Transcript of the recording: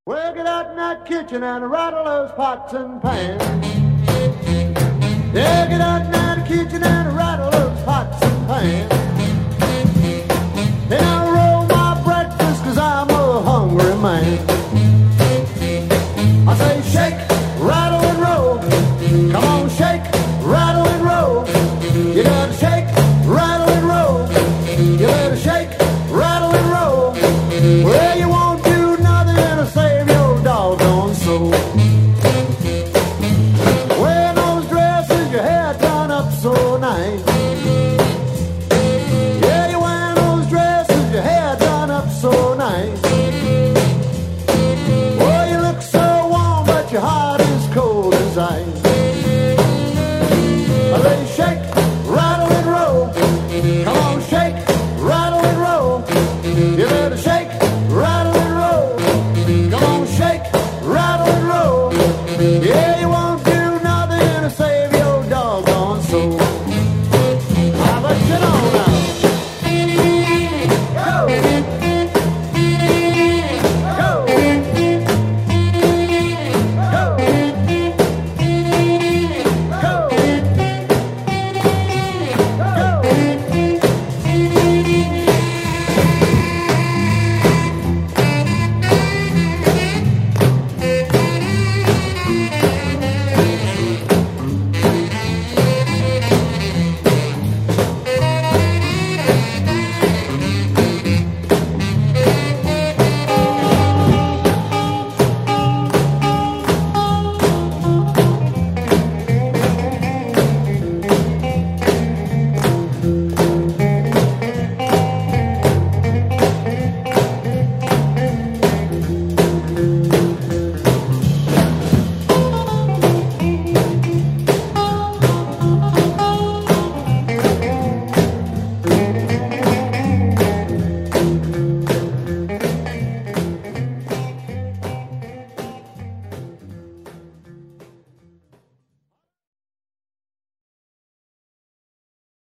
Well, get out in that kitchen and rattle those pots and pans. Yeah, get out in that kitchen and rattle those pots and pans.